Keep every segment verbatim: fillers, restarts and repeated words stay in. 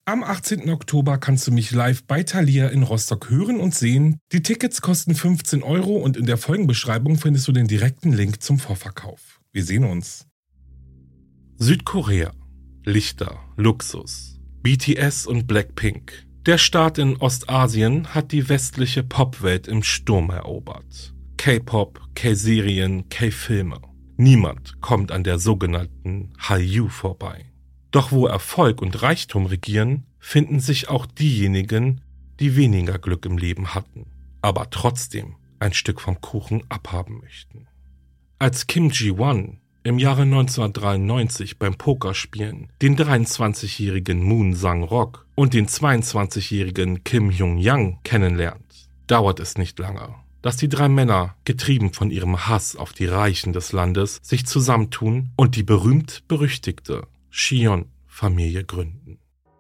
Am achtzehnten Oktober kannst du mich live bei Thalia in Rostock hören und sehen. Die Tickets kosten fünfzehn Euro und in der Folgenbeschreibung findest du den direkten Link zum Vorverkauf. Wir sehen uns. Südkorea. Lichter, Luxus, B T S und Blackpink. Der Staat in Ostasien hat die westliche Popwelt im Sturm erobert. K-Pop, K-Serien, K-Filme. Niemand kommt an der sogenannten Hallyu vorbei. Doch wo Erfolg und Reichtum regieren, finden sich auch diejenigen, die weniger Glück im Leben hatten, aber trotzdem ein Stück vom Kuchen abhaben möchten. Als Kim Ji-won im Jahre neunzehnhundertdreiundneunzig beim Pokerspielen den dreiundzwanzigjährigen Moon Sang-rok und den zweiundzwanzigjährigen Kim Hyung-yang kennenlernt, dauert es nicht lange, dass die drei Männer, getrieben von ihrem Hass auf die Reichen des Landes, sich zusammentun und die berühmt-berüchtigte Cheon-Familie gründen.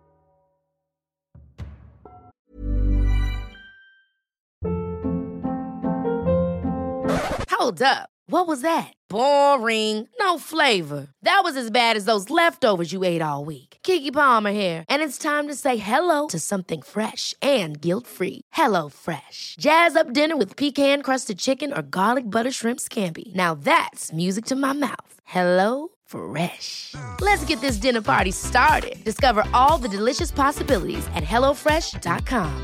Hold up. What was that? Boring. No flavor. That was as bad as those leftovers you ate all week. Keke Palmer here, and it's time to say hello to something fresh and guilt-free. Hello Fresh. Jazz up dinner with pecan-crusted chicken or garlic butter shrimp scampi. Now that's music to my mouth. Hello Fresh. Let's get this dinner party started. Discover all the delicious possibilities at hello fresh dot com.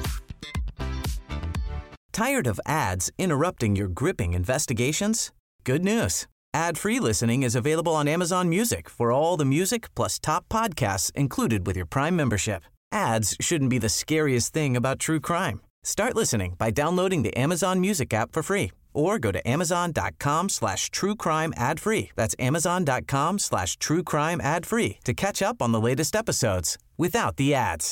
Tired of ads interrupting your gripping investigations? Good news. Ad-free listening is available on Amazon Music for all the music plus top podcasts included with your Prime membership. Ads shouldn't be the scariest thing about true crime. Start listening by downloading the Amazon Music app for free or go to amazon.com slash true crime ad free. That's amazon.com slash true crime ad free to catch up on the latest episodes without the ads.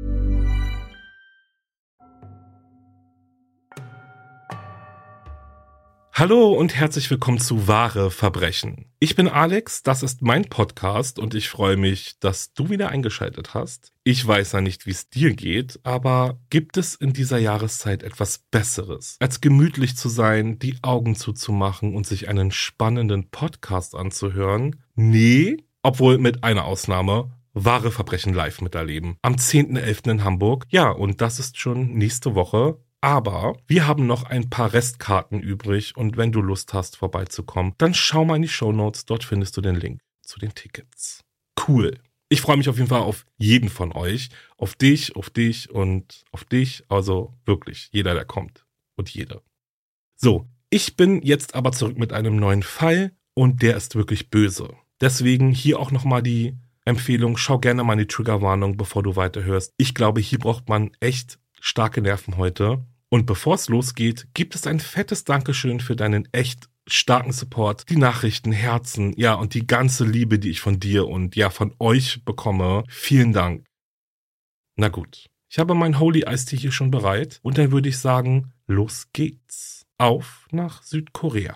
Hallo und herzlich willkommen zu Wahre Verbrechen. Ich bin Alex, das ist mein Podcast und ich freue mich, dass du wieder eingeschaltet hast. Ich weiß ja nicht, wie es dir geht, aber gibt es in dieser Jahreszeit etwas Besseres, als gemütlich zu sein, die Augen zuzumachen und sich einen spannenden Podcast anzuhören? Nee, obwohl mit einer Ausnahme. Wahre Verbrechen live miterleben. Am zehnten elften in Hamburg. Ja, und das ist schon nächste Woche. Aber wir haben noch ein paar Restkarten übrig und wenn du Lust hast, vorbeizukommen, dann schau mal in die Shownotes, dort findest du den Link zu den Tickets. Cool. Ich freue mich auf jeden Fall auf jeden von euch, auf dich, auf dich und auf dich, also wirklich, jeder, der kommt und jede. So, ich bin jetzt aber zurück mit einem neuen Fall und der ist wirklich böse. Deswegen hier auch nochmal die Empfehlung, schau gerne mal in die Triggerwarnung, bevor du weiterhörst. Ich glaube, hier braucht man echt starke Nerven heute. Und bevor es losgeht, gibt es ein fettes Dankeschön für deinen echt starken Support, die Nachrichten, Herzen, ja und die ganze Liebe, die ich von dir und ja von euch bekomme. Vielen Dank. Na gut, ich habe mein Holy Iced Tea hier schon bereit und dann würde ich sagen, los geht's. Auf nach Südkorea.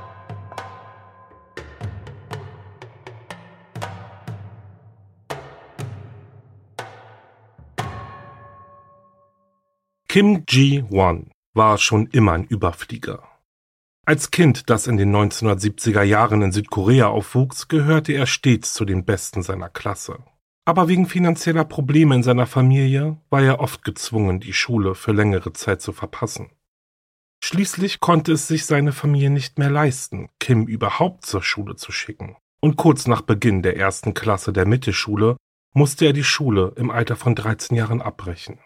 Kim Ji-won war schon immer ein Überflieger. Als Kind, das in den neunzehnhundertsiebziger Jahren in Südkorea aufwuchs, gehörte er stets zu den Besten seiner Klasse. Aber wegen finanzieller Probleme in seiner Familie war er oft gezwungen, die Schule für längere Zeit zu verpassen. Schließlich konnte es sich seine Familie nicht mehr leisten, Kim überhaupt zur Schule zu schicken. Und kurz nach Beginn der ersten Klasse der Mittelschule musste er die Schule im Alter von dreizehn Jahren abbrechen.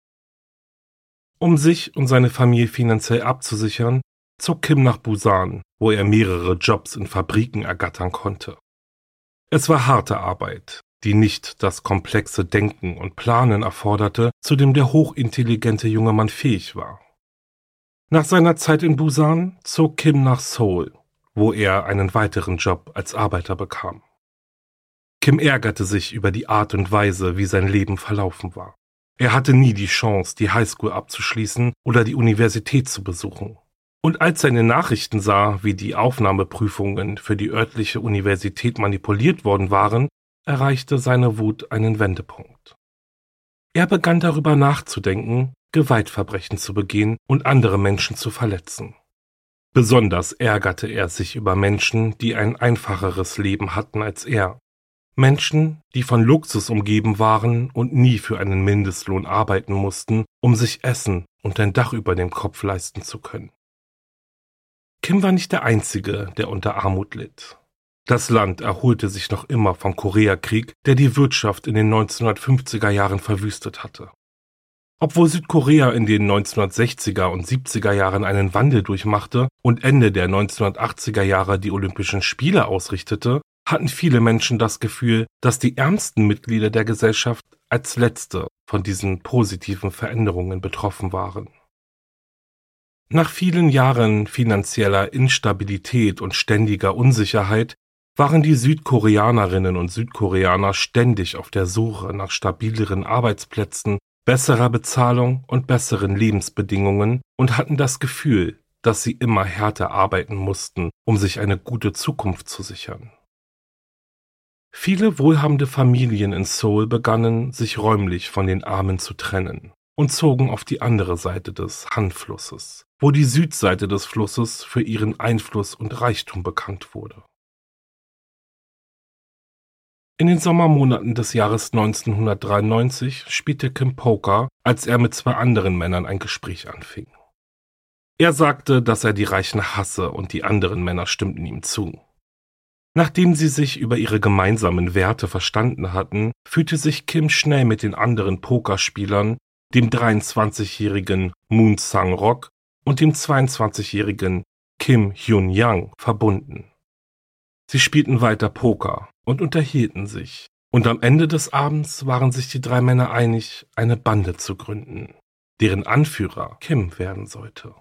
Um sich und seine Familie finanziell abzusichern, zog Kim nach Busan, wo er mehrere Jobs in Fabriken ergattern konnte. Es war harte Arbeit, die nicht das komplexe Denken und Planen erforderte, zu dem der hochintelligente junge Mann fähig war. Nach seiner Zeit in Busan zog Kim nach Seoul, wo er einen weiteren Job als Arbeiter bekam. Kim ärgerte sich über die Art und Weise, wie sein Leben verlaufen war. Er hatte nie die Chance, die Highschool abzuschließen oder die Universität zu besuchen. Und als er in den Nachrichten sah, wie die Aufnahmeprüfungen für die örtliche Universität manipuliert worden waren, erreichte seine Wut einen Wendepunkt. Er begann darüber nachzudenken, Gewaltverbrechen zu begehen und andere Menschen zu verletzen. Besonders ärgerte er sich über Menschen, die ein einfacheres Leben hatten als er. Menschen, die von Luxus umgeben waren und nie für einen Mindestlohn arbeiten mussten, um sich Essen und ein Dach über dem Kopf leisten zu können. Kim war nicht der Einzige, der unter Armut litt. Das Land erholte sich noch immer vom Koreakrieg, der die Wirtschaft in den neunzehnhundertfünfziger Jahren verwüstet hatte. Obwohl Südkorea in den neunzehnhundertsechziger und siebziger Jahren einen Wandel durchmachte und Ende der neunzehnhundertachtziger Jahre die Olympischen Spiele ausrichtete, hatten viele Menschen das Gefühl, dass die ärmsten Mitglieder der Gesellschaft als letzte von diesen positiven Veränderungen betroffen waren. Nach vielen Jahren finanzieller Instabilität und ständiger Unsicherheit waren die Südkoreanerinnen und Südkoreaner ständig auf der Suche nach stabileren Arbeitsplätzen, besserer Bezahlung und besseren Lebensbedingungen und hatten das Gefühl, dass sie immer härter arbeiten mussten, um sich eine gute Zukunft zu sichern. Viele wohlhabende Familien in Seoul begannen, sich räumlich von den Armen zu trennen und zogen auf die andere Seite des Han-Flusses, wo die Südseite des Flusses für ihren Einfluss und Reichtum bekannt wurde. In den Sommermonaten des Jahres neunzehnhundertdreiundneunzig spielte Kim Poker, als er mit zwei anderen Männern ein Gespräch anfing. Er sagte, dass er die Reichen hasse und die anderen Männer stimmten ihm zu. Nachdem sie sich über ihre gemeinsamen Werte verstanden hatten, fühlte sich Kim schnell mit den anderen Pokerspielern, dem dreiundzwanzigjährigen Moon Sang-rok und dem zweiundzwanzigjährigen Kim Hyun-yang, verbunden. Sie spielten weiter Poker und unterhielten sich, und am Ende des Abends waren sich die drei Männer einig, eine Bande zu gründen, deren Anführer Kim werden sollte.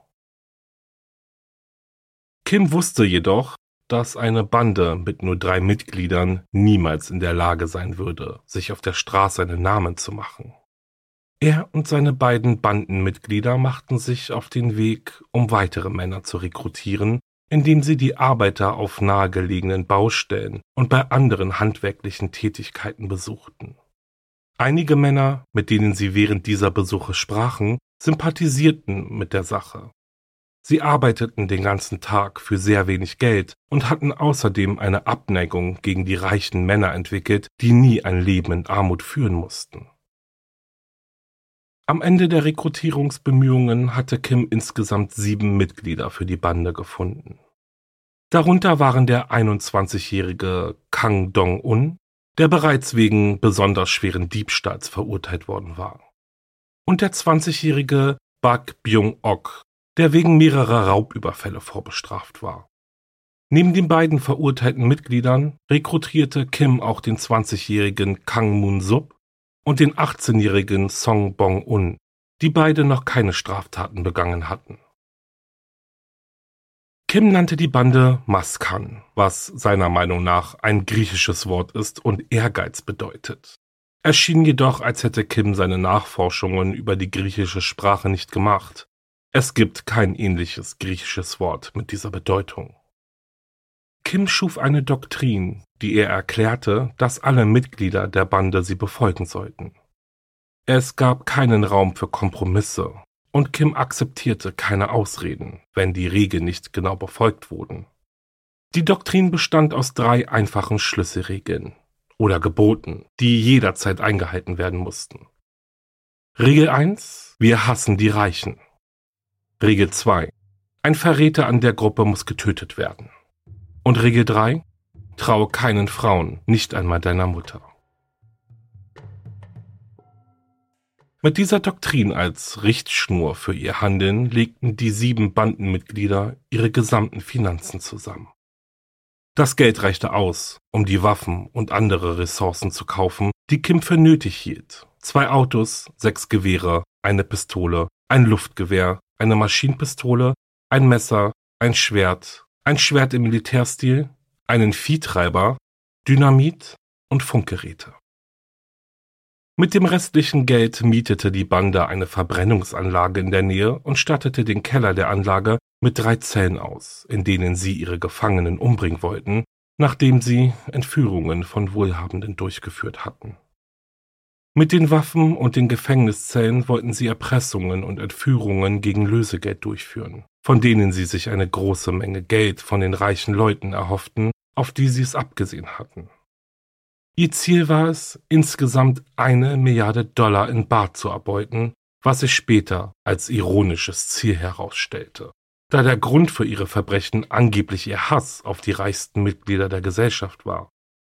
Kim wusste jedoch, dass eine Bande mit nur drei Mitgliedern niemals in der Lage sein würde, sich auf der Straße einen Namen zu machen. Er und seine beiden Bandenmitglieder machten sich auf den Weg, um weitere Männer zu rekrutieren, indem sie die Arbeiter auf nahegelegenen Baustellen und bei anderen handwerklichen Tätigkeiten besuchten. Einige Männer, mit denen sie während dieser Besuche sprachen, sympathisierten mit der Sache. Sie arbeiteten den ganzen Tag für sehr wenig Geld und hatten außerdem eine Abneigung gegen die reichen Männer entwickelt, die nie ein Leben in Armut führen mussten. Am Ende der Rekrutierungsbemühungen hatte Kim insgesamt sieben Mitglieder für die Bande gefunden. Darunter waren der einundzwanzigjährige Kang Dong-un, der bereits wegen besonders schweren Diebstahls verurteilt worden war, und der zwanzigjährige Bak Byung-ok, der wegen mehrerer Raubüberfälle vorbestraft war. Neben den beiden verurteilten Mitgliedern rekrutierte Kim auch den zwanzigjährigen Kang Moon-sup und den achtzehnjährigen Song Bong-un, die beide noch keine Straftaten begangen hatten. Kim nannte die Bande Maskan, was seiner Meinung nach ein griechisches Wort ist und Ehrgeiz bedeutet. Es schien jedoch, als hätte Kim seine Nachforschungen über die griechische Sprache nicht gemacht. Es gibt kein ähnliches griechisches Wort mit dieser Bedeutung. Kim schuf eine Doktrin, die er erklärte, dass alle Mitglieder der Bande sie befolgen sollten. Es gab keinen Raum für Kompromisse und Kim akzeptierte keine Ausreden, wenn die Regeln nicht genau befolgt wurden. Die Doktrin bestand aus drei einfachen Schlüsselregeln oder Geboten, die jederzeit eingehalten werden mussten. Regel eins: Wir hassen die Reichen. Regel zwei: Ein Verräter an der Gruppe muss getötet werden. Und Regel drei: Traue keinen Frauen, nicht einmal deiner Mutter. Mit dieser Doktrin als Richtschnur für ihr Handeln legten die sieben Bandenmitglieder ihre gesamten Finanzen zusammen. Das Geld reichte aus, um die Waffen und andere Ressourcen zu kaufen, die Kim für nötig hielt. Zwei Autos, sechs Gewehre, eine Pistole, ein Luftgewehr, eine Maschinenpistole, ein Messer, ein Schwert, ein Schwert im Militärstil, einen Viehtreiber, Dynamit und Funkgeräte. Mit dem restlichen Geld mietete die Bande eine Verbrennungsanlage in der Nähe und stattete den Keller der Anlage mit drei Zellen aus, in denen sie ihre Gefangenen umbringen wollten, nachdem sie Entführungen von Wohlhabenden durchgeführt hatten. Mit den Waffen und den Gefängniszellen wollten sie Erpressungen und Entführungen gegen Lösegeld durchführen, von denen sie sich eine große Menge Geld von den reichen Leuten erhofften, auf die sie es abgesehen hatten. Ihr Ziel war es, insgesamt eine Milliarde Dollar in Bar zu erbeuten, was sich später als ironisches Ziel herausstellte, da der Grund für ihre Verbrechen angeblich ihr Hass auf die reichsten Mitglieder der Gesellschaft war.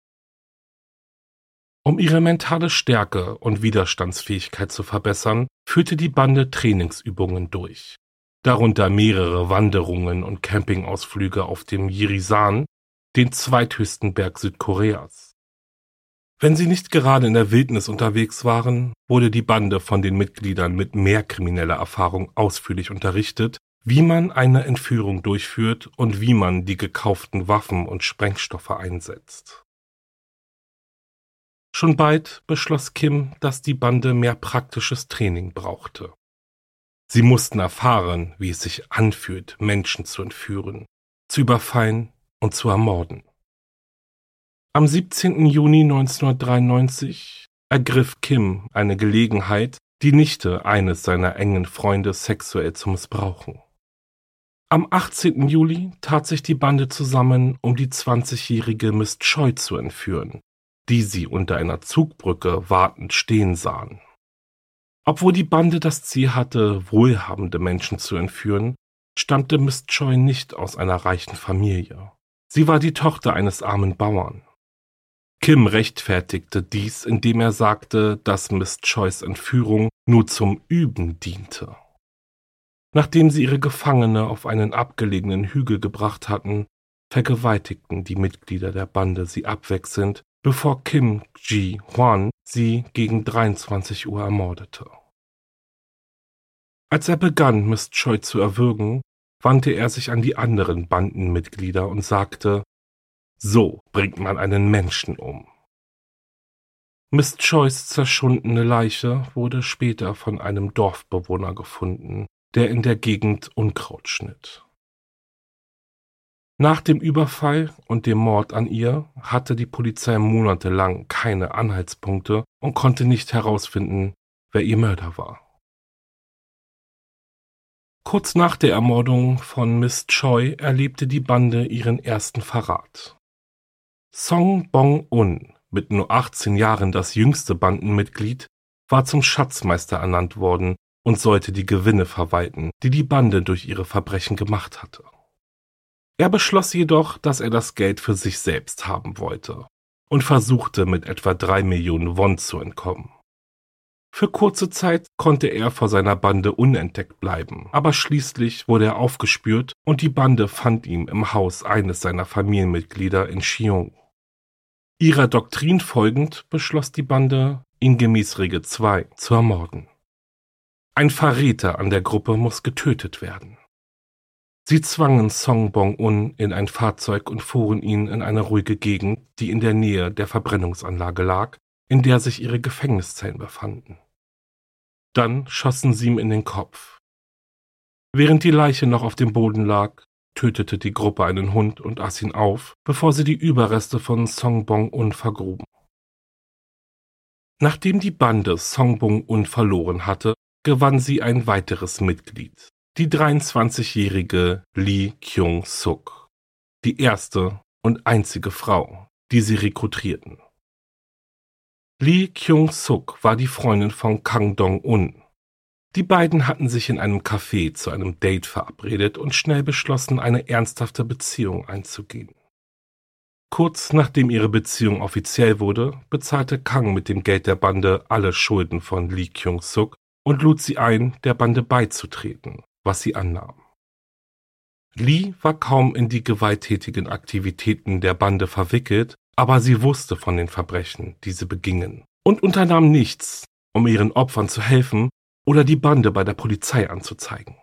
Um ihre mentale Stärke und Widerstandsfähigkeit zu verbessern, führte die Bande Trainingsübungen durch, darunter mehrere Wanderungen und Campingausflüge auf dem Yirisan, den zweithöchsten Berg Südkoreas. Wenn sie nicht gerade in der Wildnis unterwegs waren, wurde die Bande von den Mitgliedern mit mehr krimineller Erfahrung ausführlich unterrichtet, wie man eine Entführung durchführt und wie man die gekauften Waffen und Sprengstoffe einsetzt. Schon bald beschloss Kim, dass die Bande mehr praktisches Training brauchte. Sie mussten erfahren, wie es sich anfühlt, Menschen zu entführen, zu überfallen und zu ermorden. Am siebzehnten Juni neunzehnhundertdreiundneunzig ergriff Kim eine Gelegenheit, die Nichte eines seiner engen Freunde sexuell zu missbrauchen. Am achtzehnten Juli tat sich die Bande zusammen, um die zwanzigjährige Miss Choi zu entführen, die sie unter einer Zugbrücke wartend stehen sahen. Obwohl die Bande das Ziel hatte, wohlhabende Menschen zu entführen, stammte Miss Choi nicht aus einer reichen Familie. Sie war die Tochter eines armen Bauern. Kim rechtfertigte dies, indem er sagte, dass Miss Chois Entführung nur zum Üben diente. Nachdem sie ihre Gefangene auf einen abgelegenen Hügel gebracht hatten, vergewaltigten die Mitglieder der Bande sie abwechselnd, bevor Kim Ji-hwan sie gegen dreiundzwanzig Uhr ermordete. Als er begann, Miss Choi zu erwürgen, wandte er sich an die anderen Bandenmitglieder und sagte: So bringt man einen Menschen um. Miss Chois zerschundene Leiche wurde später von einem Dorfbewohner gefunden, der in der Gegend Unkraut schnitt. Nach dem Überfall und dem Mord an ihr hatte die Polizei monatelang keine Anhaltspunkte und konnte nicht herausfinden, wer ihr Mörder war. Kurz nach der Ermordung von Miss Choi erlebte die Bande ihren ersten Verrat. Song Bong-un, mit nur achtzehn Jahren das jüngste Bandenmitglied, war zum Schatzmeister ernannt worden und sollte die Gewinne verwalten, die die Bande durch ihre Verbrechen gemacht hatte. Er beschloss jedoch, dass er das Geld für sich selbst haben wollte und versuchte, mit etwa drei Millionen Won zu entkommen. Für kurze Zeit konnte er vor seiner Bande unentdeckt bleiben, aber schließlich wurde er aufgespürt und die Bande fand ihn im Haus eines seiner Familienmitglieder in Cheong. Ihrer Doktrin folgend beschloss die Bande, ihn gemäß Regel zwei zu ermorden. Ein Verräter an der Gruppe muss getötet werden. Sie zwangen Song Bong-un in ein Fahrzeug und fuhren ihn in eine ruhige Gegend, die in der Nähe der Verbrennungsanlage lag, in der sich ihre Gefängniszellen befanden. Dann schossen sie ihm in den Kopf. Während die Leiche noch auf dem Boden lag, tötete die Gruppe einen Hund und aß ihn auf, bevor sie die Überreste von Song Bong-un vergruben. Nachdem die Bande Song Bong-un verloren hatte, gewann sie ein weiteres Mitglied, die dreiundzwanzigjährige Lee Kyung-suk, die erste und einzige Frau, die sie rekrutierten. Lee Kyung-suk war die Freundin von Kang Dong-un. Die beiden hatten sich in einem Café zu einem Date verabredet und schnell beschlossen, eine ernsthafte Beziehung einzugehen. Kurz nachdem ihre Beziehung offiziell wurde, bezahlte Kang mit dem Geld der Bande alle Schulden von Lee Kyung-suk und lud sie ein, der Bande beizutreten, was sie annahm. Lee war kaum in die gewalttätigen Aktivitäten der Bande verwickelt, aber sie wusste von den Verbrechen, die sie begingen, und unternahm nichts, um ihren Opfern zu helfen oder die Bande bei der Polizei anzuzeigen.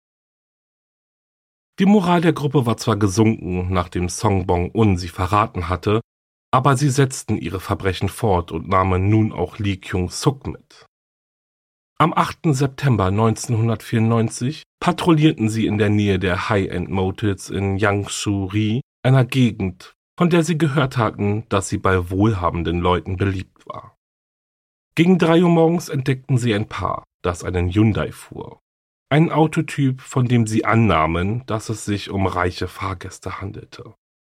Die Moral der Gruppe war zwar gesunken, nachdem Song Bong-un sie verraten hatte, aber sie setzten ihre Verbrechen fort und nahmen nun auch Lee Kyung-suk mit. Am achten September neunzehnhundertvierundneunzig patrouillierten sie in der Nähe der High-End-Motels in Yangshu-ri, einer Gegend, von der sie gehört hatten, dass sie bei wohlhabenden Leuten beliebt war. Gegen drei Uhr morgens entdeckten sie ein Paar, das einen Hyundai fuhr. Ein Autotyp, von dem sie annahmen, dass es sich um reiche Fahrgäste handelte.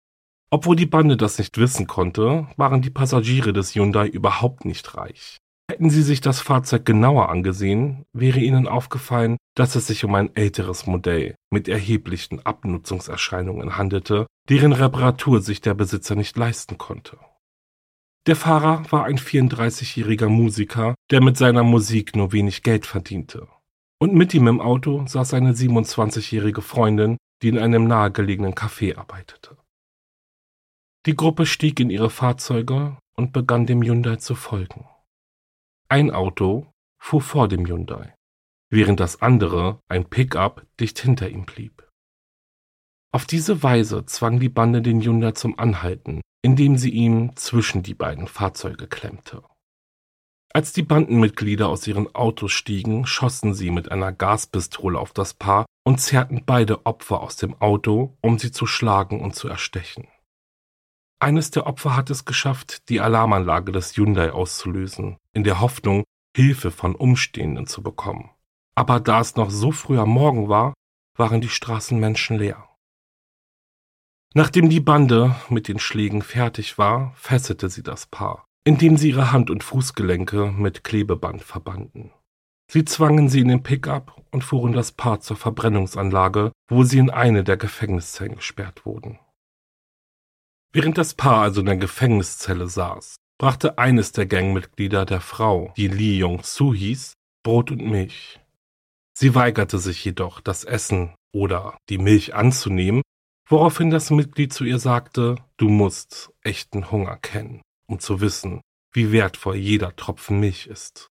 Obwohl die Bande das nicht wissen konnte, waren die Passagiere des Hyundai überhaupt nicht reich. Hätten sie sich das Fahrzeug genauer angesehen, wäre ihnen aufgefallen, dass es sich um ein älteres Modell mit erheblichen Abnutzungserscheinungen handelte, deren Reparatur sich der Besitzer nicht leisten konnte. Der Fahrer war ein vierunddreißigjähriger Musiker, der mit seiner Musik nur wenig Geld verdiente. Und mit ihm im Auto saß seine siebenundzwanzigjährige Freundin, die in einem nahegelegenen Café arbeitete. Die Gruppe stieg in ihre Fahrzeuge und begann dem Hyundai zu folgen. Ein Auto fuhr vor dem Hyundai, während das andere, ein Pickup, dicht hinter ihm blieb. Auf diese Weise zwang die Bande den Hyundai zum Anhalten, indem sie ihn zwischen die beiden Fahrzeuge klemmte. Als die Bandenmitglieder aus ihren Autos stiegen, schossen sie mit einer Gaspistole auf das Paar und zerrten beide Opfer aus dem Auto, um sie zu schlagen und zu erstechen. Eines der Opfer hat es geschafft, die Alarmanlage des Hyundai auszulösen, in der Hoffnung, Hilfe von Umstehenden zu bekommen. Aber da es noch so früh am Morgen war, waren die Straßen menschenleer. Nachdem die Bande mit den Schlägen fertig war, fesselte sie das Paar, indem sie ihre Hand- und Fußgelenke mit Klebeband verbanden. Sie zwangen sie in den Pickup und fuhren das Paar zur Verbrennungsanlage, wo sie in eine der Gefängniszellen gesperrt wurden. Während das Paar also in der Gefängniszelle saß, brachte eines der Gangmitglieder der Frau, die Lee Yong-soo hieß, Brot und Milch. Sie weigerte sich jedoch, das Essen oder die Milch anzunehmen, woraufhin das Mitglied zu ihr sagte, du musst echten Hunger kennen, um zu wissen, wie wertvoll jeder Tropfen Milch ist.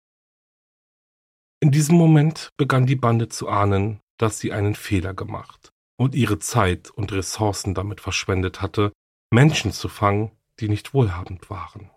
In diesem Moment begann die Bande zu ahnen, dass sie einen Fehler gemacht und ihre Zeit und Ressourcen damit verschwendet hatte, Menschen zu fangen, die nicht wohlhabend waren.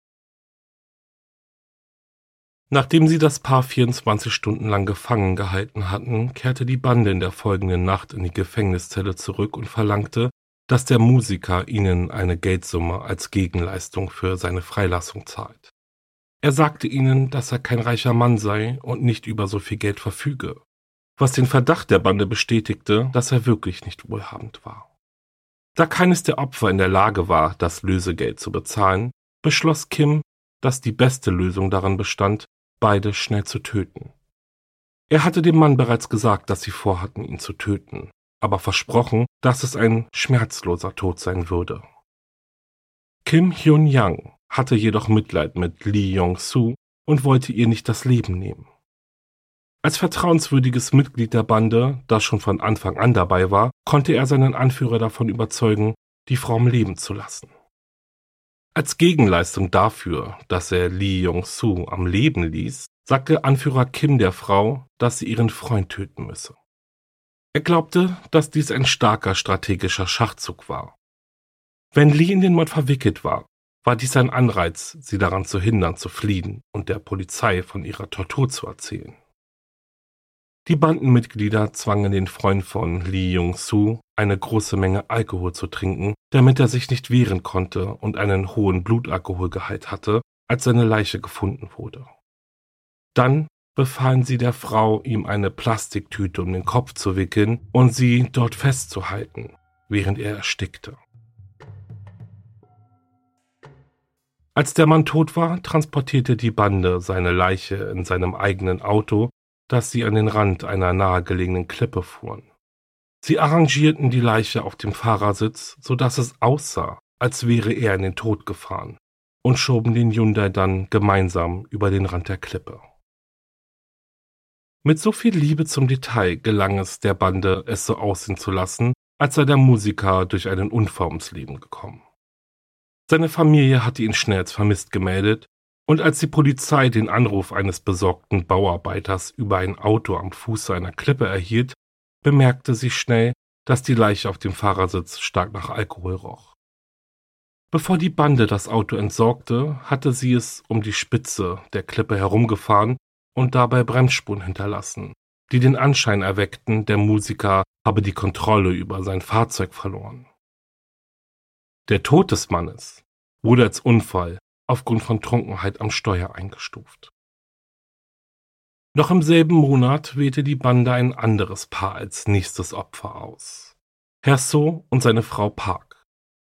Nachdem sie das Paar vierundzwanzig Stunden lang gefangen gehalten hatten, kehrte die Bande in der folgenden Nacht in die Gefängniszelle zurück und verlangte, dass der Musiker ihnen eine Geldsumme als Gegenleistung für seine Freilassung zahlt. Er sagte ihnen, dass er kein reicher Mann sei und nicht über so viel Geld verfüge, was den Verdacht der Bande bestätigte, dass er wirklich nicht wohlhabend war. Da keines der Opfer in der Lage war, das Lösegeld zu bezahlen, beschloss Kim, dass die beste Lösung darin bestand, beide schnell zu töten. Er hatte dem Mann bereits gesagt, dass sie vorhatten, ihn zu töten, aber versprochen, dass es ein schmerzloser Tod sein würde. Kim Hyun-yang hatte jedoch Mitleid mit Lee Yong-soo und wollte ihr nicht das Leben nehmen. Als vertrauenswürdiges Mitglied der Bande, das schon von Anfang an dabei war, konnte er seinen Anführer davon überzeugen, die Frau am Leben zu lassen. Als Gegenleistung dafür, dass er Lee Yong-soo am Leben ließ, sagte Anführer Kim der Frau, dass sie ihren Freund töten müsse. Er glaubte, dass dies ein starker strategischer Schachzug war. Wenn Lee in den Mord verwickelt war, war dies ein Anreiz, sie daran zu hindern, zu fliehen und der Polizei von ihrer Tortur zu erzählen. Die Bandenmitglieder zwangen den Freund von Lee Yong-soo, eine große Menge Alkohol zu trinken, damit er sich nicht wehren konnte und einen hohen Blutalkoholgehalt hatte, als seine Leiche gefunden wurde. Dann befahlen sie der Frau, ihm eine Plastiktüte um den Kopf zu wickeln und sie dort festzuhalten, während er erstickte. Als der Mann tot war, transportierte die Bande seine Leiche in seinem eigenen Auto, das sie an den Rand einer nahegelegenen Klippe fuhren. Sie arrangierten die Leiche auf dem Fahrersitz, sodass es aussah, als wäre er in den Tod gefahren, und schoben den Hyundai dann gemeinsam über den Rand der Klippe. Mit so viel Liebe zum Detail gelang es der Bande, es so aussehen zu lassen, als sei der Musiker durch einen Unfall ums Leben gekommen. Seine Familie hatte ihn schnell als vermisst gemeldet, und als die Polizei den Anruf eines besorgten Bauarbeiters über ein Auto am Fuße einer Klippe erhielt, bemerkte sie schnell, dass die Leiche auf dem Fahrersitz stark nach Alkohol roch. Bevor die Bande das Auto entsorgte, hatte sie es um die Spitze der Klippe herumgefahren und dabei Bremsspuren hinterlassen, die den Anschein erweckten, der Musiker habe die Kontrolle über sein Fahrzeug verloren. Der Tod des Mannes wurde als Unfall aufgrund von Trunkenheit am Steuer eingestuft. Noch im selben Monat wählte die Bande ein anderes Paar als nächstes Opfer aus. Herr So und seine Frau Park.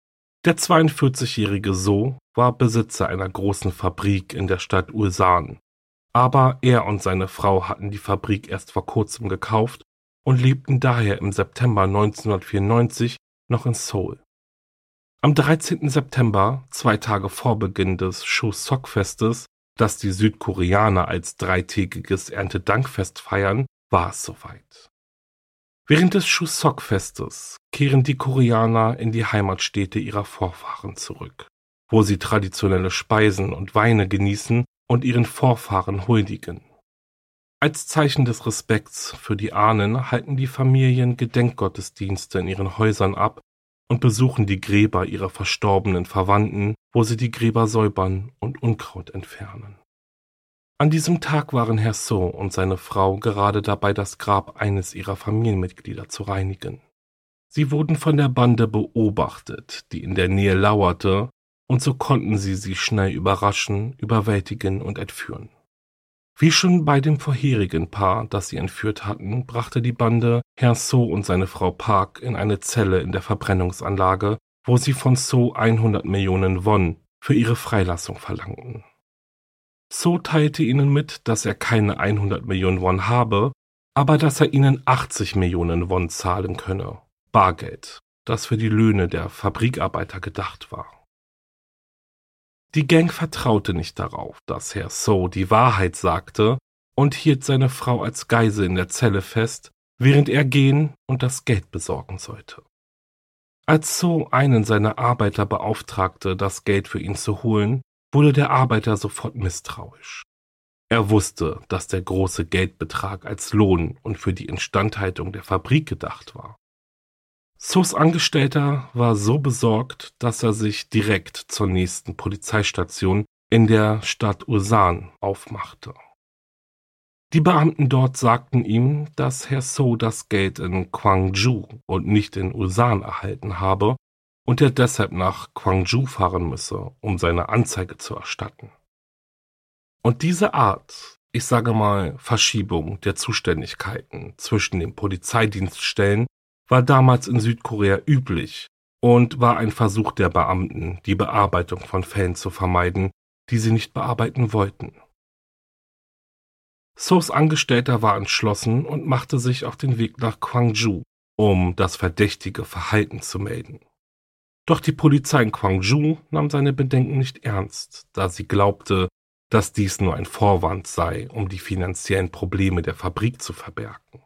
Der zweiundvierzigjährige So war Besitzer einer großen Fabrik in der Stadt Ulsan, aber er und seine Frau hatten die Fabrik erst vor kurzem gekauft und lebten daher im September neunzehnhundertvierundneunzig noch in Seoul. Am dreizehnten September, zwei Tage vor Beginn des Chuseok-Festes, das die Südkoreaner als dreitägiges Erntedankfest feiern, war es soweit. Während des Chuseok-Festes kehren die Koreaner in die Heimatstädte ihrer Vorfahren zurück, wo sie traditionelle Speisen und Weine genießen und ihren Vorfahren huldigen. Als Zeichen des Respekts für die Ahnen halten die Familien Gedenkgottesdienste in ihren Häusern ab und besuchen die Gräber ihrer verstorbenen Verwandten, wo sie die Gräber säubern und Unkraut entfernen. An diesem Tag waren Herr So und seine Frau gerade dabei, das Grab eines ihrer Familienmitglieder zu reinigen. Sie wurden von der Bande beobachtet, die in der Nähe lauerte, und so konnten sie sie schnell überraschen, überwältigen und entführen. Wie schon bei dem vorherigen Paar, das sie entführt hatten, brachte die Bande Herr So und seine Frau Park in eine Zelle in der Verbrennungsanlage, wo sie von So hundert Millionen Won für ihre Freilassung verlangten. So teilte ihnen mit, dass er keine hundert Millionen Won habe, aber dass er ihnen achtzig Millionen Won zahlen könne, Bargeld, das für die Löhne der Fabrikarbeiter gedacht war. Die Gang vertraute nicht darauf, dass Herr So die Wahrheit sagte und hielt seine Frau als Geisel in der Zelle fest, während er gehen und das Geld besorgen sollte. Als So einen seiner Arbeiter beauftragte, das Geld für ihn zu holen, wurde der Arbeiter sofort misstrauisch. Er wusste, dass der große Geldbetrag als Lohn und für die Instandhaltung der Fabrik gedacht war. Sos Angestellter war so besorgt, dass er sich direkt zur nächsten Polizeistation in der Stadt Ulsan aufmachte. Die Beamten dort sagten ihm, dass Herr So das Geld in Gwangju und nicht in Ulsan erhalten habe und er deshalb nach Gwangju fahren müsse, um seine Anzeige zu erstatten. Und diese Art, ich sage mal Verschiebung der Zuständigkeiten zwischen den Polizeidienststellen, war damals in Südkorea üblich und war ein Versuch der Beamten, die Bearbeitung von Fällen zu vermeiden, die sie nicht bearbeiten wollten. Sos Angestellter war entschlossen und machte sich auf den Weg nach Gwangju, um das verdächtige Verhalten zu melden. Doch die Polizei in Gwangju nahm seine Bedenken nicht ernst, da sie glaubte, dass dies nur ein Vorwand sei, um die finanziellen Probleme der Fabrik zu verbergen.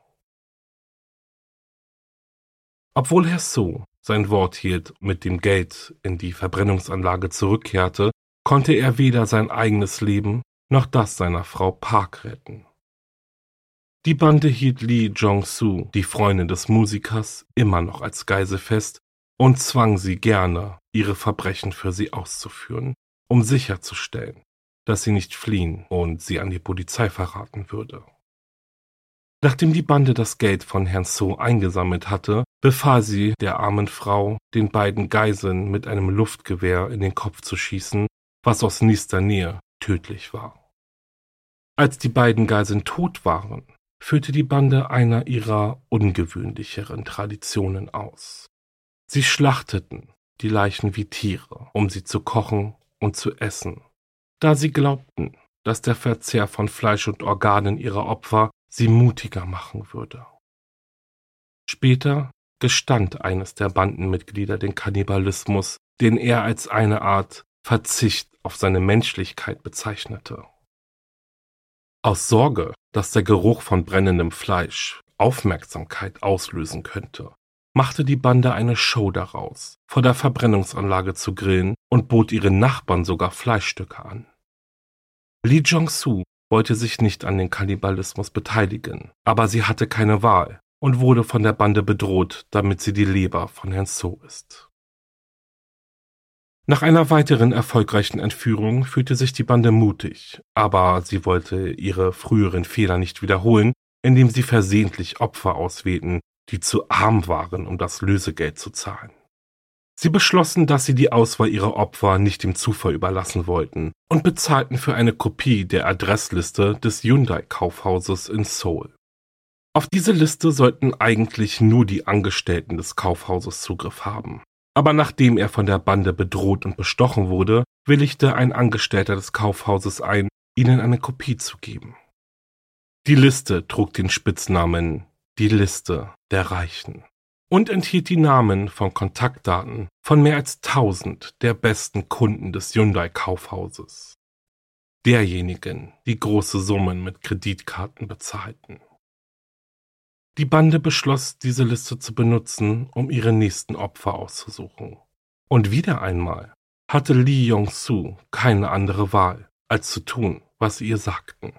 Obwohl Herr So sein Wort hielt, mit dem Geld in die Verbrennungsanlage zurückkehrte, konnte er weder sein eigenes Leben noch das seiner Frau Park retten. Die Bande hielt Lee Jong-soo, die Freundin des Musikers, immer noch als Geisel fest und zwang sie gerne, ihre Verbrechen für sie auszuführen, um sicherzustellen, dass sie nicht fliehen und sie an die Polizei verraten würde. Nachdem die Bande das Geld von Herrn So eingesammelt hatte, befahl sie der armen Frau, den beiden Geiseln mit einem Luftgewehr in den Kopf zu schießen, was aus nächster Nähe tödlich war. Als die beiden Geiseln tot waren, führte die Bande einer ihrer ungewöhnlicheren Traditionen aus. Sie schlachteten die Leichen wie Tiere, um sie zu kochen und zu essen, da sie glaubten, dass der Verzehr von Fleisch und Organen ihrer Opfer sie mutiger machen würde. Später gestand eines der Bandenmitglieder den Kannibalismus, den er als eine Art Verzicht auf seine Menschlichkeit bezeichnete. Aus Sorge, dass der Geruch von brennendem Fleisch Aufmerksamkeit auslösen könnte, machte die Bande eine Show daraus, vor der Verbrennungsanlage zu grillen und bot ihren Nachbarn sogar Fleischstücke an. Lee Jong-soo wollte sich nicht an den Kannibalismus beteiligen, aber sie hatte keine Wahl und wurde von der Bande bedroht, damit sie die Leber von Herrn So isst. Nach einer weiteren erfolgreichen Entführung fühlte sich die Bande mutig, aber sie wollte ihre früheren Fehler nicht wiederholen, indem sie versehentlich Opfer auswählten, die zu arm waren, um das Lösegeld zu zahlen. Sie beschlossen, dass sie die Auswahl ihrer Opfer nicht dem Zufall überlassen wollten und bezahlten für eine Kopie der Adressliste des Hyundai-Kaufhauses in Seoul. Auf diese Liste sollten eigentlich nur die Angestellten des Kaufhauses Zugriff haben, Aber nachdem er von der Bande bedroht und bestochen wurde, willigte ein Angestellter des Kaufhauses ein, ihnen eine Kopie zu geben. Die Liste trug den Spitznamen »Die Liste der Reichen« und enthielt die Namen von Kontaktdaten von mehr als tausend der besten Kunden des Hyundai-Kaufhauses. Derjenigen, die große Summen mit Kreditkarten bezahlten. Die Bande beschloss, diese Liste zu benutzen, um ihre nächsten Opfer auszusuchen. Und wieder einmal hatte Lee Yong-soo keine andere Wahl, als zu tun, was sie ihr sagten.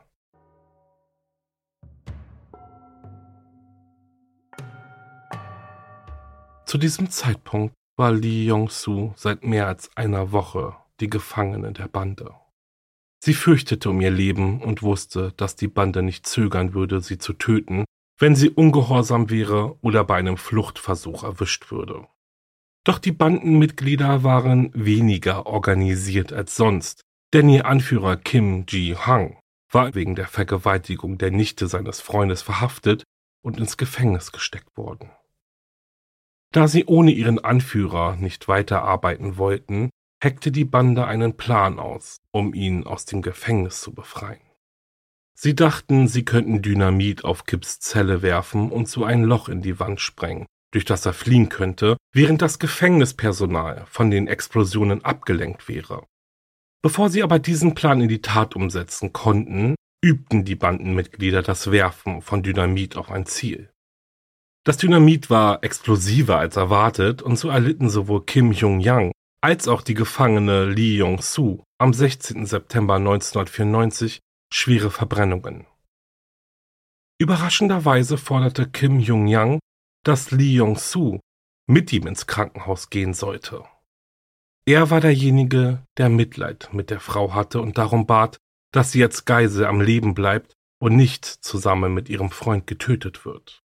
Zu diesem Zeitpunkt war Lee Yong-soo seit mehr als einer Woche die Gefangene der Bande. Sie fürchtete um ihr Leben und wusste, dass die Bande nicht zögern würde, sie zu töten, wenn sie ungehorsam wäre oder bei einem Fluchtversuch erwischt würde. Doch die Bandenmitglieder waren weniger organisiert als sonst, denn ihr Anführer Kim Ji-hang war wegen der Vergewaltigung der Nichte seines Freundes verhaftet und ins Gefängnis gesteckt worden. Da sie ohne ihren Anführer nicht weiterarbeiten wollten, heckte die Bande einen Plan aus, um ihn aus dem Gefängnis zu befreien. Sie dachten, sie könnten Dynamit auf Kips Zelle werfen und so ein Loch in die Wand sprengen, durch das er fliehen könnte, während das Gefängnispersonal von den Explosionen abgelenkt wäre. Bevor sie aber diesen Plan in die Tat umsetzen konnten, übten die Bandenmitglieder das Werfen von Dynamit auf ein Ziel. Das Dynamit war explosiver als erwartet und so erlitten sowohl Kim Jong-yang als auch die Gefangene Lee Yong-soo am sechzehnten September neunzehnhundertvierundneunzig schwere Verbrennungen. Überraschenderweise forderte Kim Jong-yang, dass Lee Yong-soo mit ihm ins Krankenhaus gehen sollte. Er war derjenige, der Mitleid mit der Frau hatte und darum bat, dass sie als Geisel am Leben bleibt und nicht zusammen mit ihrem Freund getötet wird.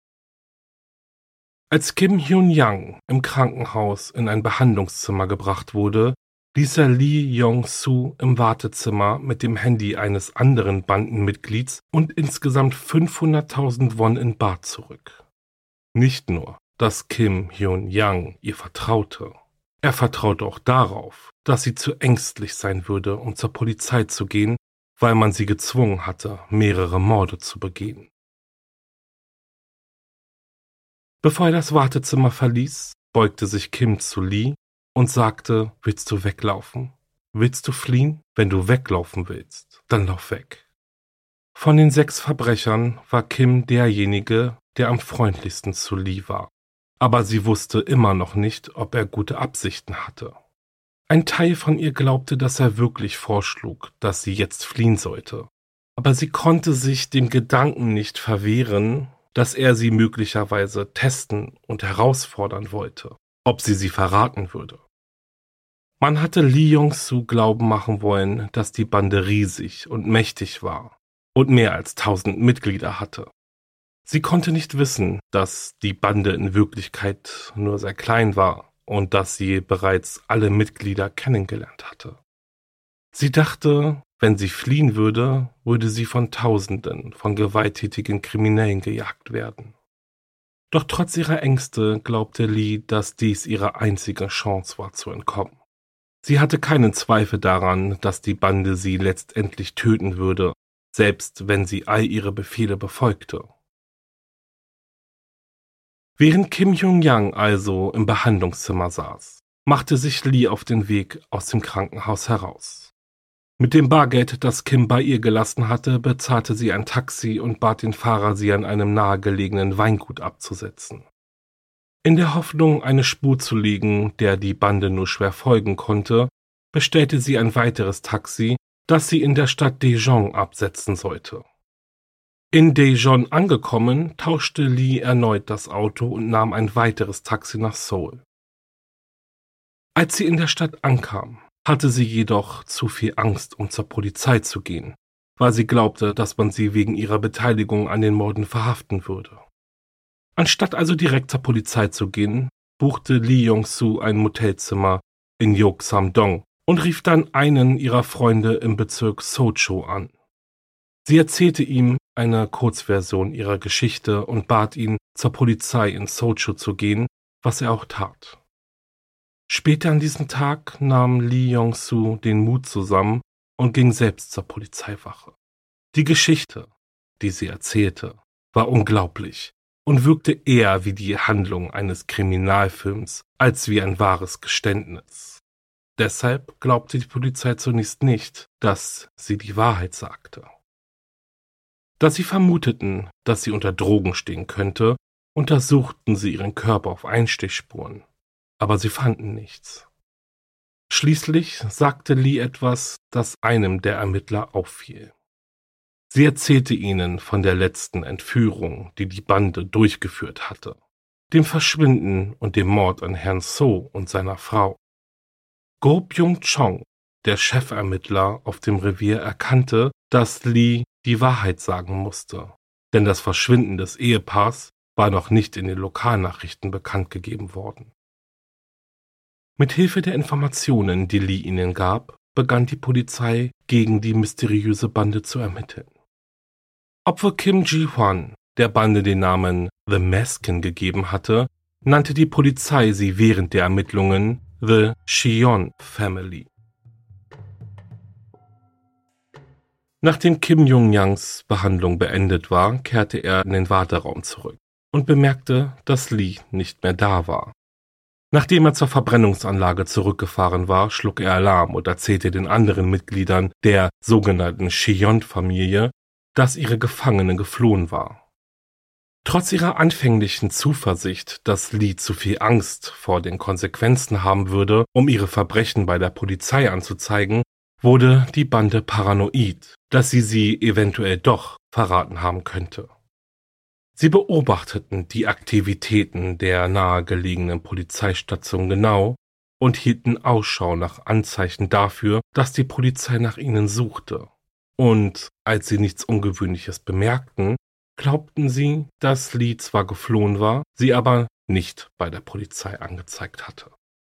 Als Kim Hyun-yang im Krankenhaus in ein Behandlungszimmer gebracht wurde, ließ er Lee Yong-soo im Wartezimmer mit dem Handy eines anderen Bandenmitglieds und insgesamt fünfhunderttausend Won in Bar zurück. Nicht nur, dass Kim Hyun-yang ihr vertraute, er vertraute auch darauf, dass sie zu ängstlich sein würde, um zur Polizei zu gehen, weil man sie gezwungen hatte, mehrere Morde zu begehen. Bevor er das Wartezimmer verließ, beugte sich Kim zu Lee und sagte, willst du weglaufen? Willst du fliehen? Wenn du weglaufen willst, dann lauf weg. Von den sechs Verbrechern war Kim derjenige, der am freundlichsten zu Lee war. Aber sie wusste immer noch nicht, ob er gute Absichten hatte. Ein Teil von ihr glaubte, dass er wirklich vorschlug, dass sie jetzt fliehen sollte. Aber sie konnte sich dem Gedanken nicht verwehren, dass er sie möglicherweise testen und herausfordern wollte, ob sie sie verraten würde. Man hatte Lee Yong-soo glauben machen wollen, dass die Bande riesig und mächtig war und mehr als tausend Mitglieder hatte. Sie konnte nicht wissen, dass die Bande in Wirklichkeit nur sehr klein war und dass sie bereits alle Mitglieder kennengelernt hatte. Sie dachte, wenn sie fliehen würde, würde sie von Tausenden von gewalttätigen Kriminellen gejagt werden. Doch trotz ihrer Ängste glaubte Lee, dass dies ihre einzige Chance war, zu entkommen. Sie hatte keinen Zweifel daran, dass die Bande sie letztendlich töten würde, selbst wenn sie all ihre Befehle befolgte. Während Kim Jong-yang also im Behandlungszimmer saß, machte sich Lee auf den Weg aus dem Krankenhaus heraus. Mit dem Bargeld, das Kim bei ihr gelassen hatte, bezahlte sie ein Taxi und bat den Fahrer, sie an einem nahegelegenen Weingut abzusetzen. In der Hoffnung, eine Spur zu legen, der die Bande nur schwer folgen konnte, bestellte sie ein weiteres Taxi, das sie in der Stadt Daejeon absetzen sollte. In Daejeon angekommen, tauschte Lee erneut das Auto und nahm ein weiteres Taxi nach Seoul. Als sie in der Stadt ankam, hatte sie jedoch zu viel Angst, um zur Polizei zu gehen, weil sie glaubte, dass man sie wegen ihrer Beteiligung an den Morden verhaften würde. Anstatt also direkt zur Polizei zu gehen, buchte Lee Yong-soo ein Motelzimmer in Yeoksamdong und rief dann einen ihrer Freunde im Bezirk Socho an. Sie erzählte ihm eine Kurzversion ihrer Geschichte und bat ihn, zur Polizei in Socho zu gehen, was er auch tat. Später an diesem Tag nahm Lee Yong-soo den Mut zusammen und ging selbst zur Polizeiwache. Die Geschichte, die sie erzählte, war unglaublich und wirkte eher wie die Handlung eines Kriminalfilms als wie ein wahres Geständnis. Deshalb glaubte die Polizei zunächst nicht, dass sie die Wahrheit sagte. Da sie vermuteten, dass sie unter Drogen stehen könnte, untersuchten sie ihren Körper auf Einstichspuren, aber sie fanden nichts. Schließlich sagte Lee etwas, das einem der Ermittler auffiel. Sie erzählte ihnen von der letzten Entführung, die die Bande durchgeführt hatte, dem Verschwinden und dem Mord an Herrn So und seiner Frau. Go Byung-chong, der Chefermittler auf dem Revier, erkannte, dass Lee die Wahrheit sagen musste, denn das Verschwinden des Ehepaars war noch nicht in den Lokalnachrichten bekannt gegeben worden. Mit Hilfe der Informationen, die Lee ihnen gab, begann die Polizei gegen die mysteriöse Bande zu ermitteln. Obwohl Kim Ji-hwan der Bande den Namen The Maskin gegeben hatte, nannte die Polizei sie während der Ermittlungen The Cheon Family. Nachdem Kim Jong-yangs Behandlung beendet war, kehrte er in den Warteraum zurück und bemerkte, dass Lee nicht mehr da war. Nachdem er zur Verbrennungsanlage zurückgefahren war, schlug er Alarm und erzählte den anderen Mitgliedern der sogenannten Cheon-Familie, dass ihre Gefangene geflohen war. Trotz ihrer anfänglichen Zuversicht, dass Lee zu viel Angst vor den Konsequenzen haben würde, um ihre Verbrechen bei der Polizei anzuzeigen, wurde die Bande paranoid, dass sie sie eventuell doch verraten haben könnte. Sie beobachteten die Aktivitäten der nahegelegenen Polizeistation genau und hielten Ausschau nach Anzeichen dafür, dass die Polizei nach ihnen suchte. Und als sie nichts Ungewöhnliches bemerkten, glaubten sie, dass Lee zwar geflohen war, sie aber nicht bei der Polizei angezeigt hatte.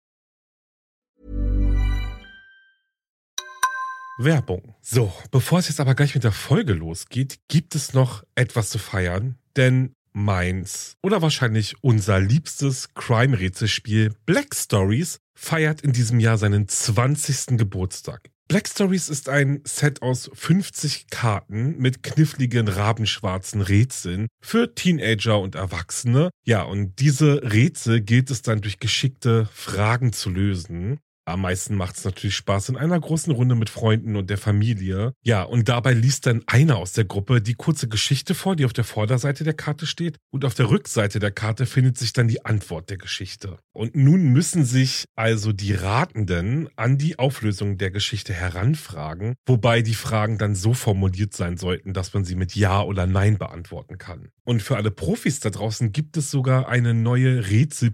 Werbung. So, bevor es jetzt aber gleich mit der Folge losgeht, gibt es noch etwas zu feiern, denn meins oder wahrscheinlich unser liebstes Crime-Rätselspiel Black Stories feiert in diesem Jahr seinen zwanzigsten Geburtstag. Black Stories ist ein Set aus fünfzig Karten mit kniffligen rabenschwarzen Rätseln für Teenager und Erwachsene. Ja, und diese Rätsel gilt es dann durch geschickte Fragen zu lösen. Am meisten macht es natürlich Spaß in einer großen Runde mit Freunden und der Familie. Ja, und dabei liest dann einer aus der Gruppe die kurze Geschichte vor, die auf der Vorderseite der Karte steht. Und auf der Rückseite der Karte findet sich dann die Antwort der Geschichte. Und nun müssen sich also die Ratenden an die Auflösung der Geschichte heranfragen, wobei die Fragen dann so formuliert sein sollten, dass man sie mit Ja oder Nein beantworten kann. Und für alle Profis da draußen gibt es sogar eine neue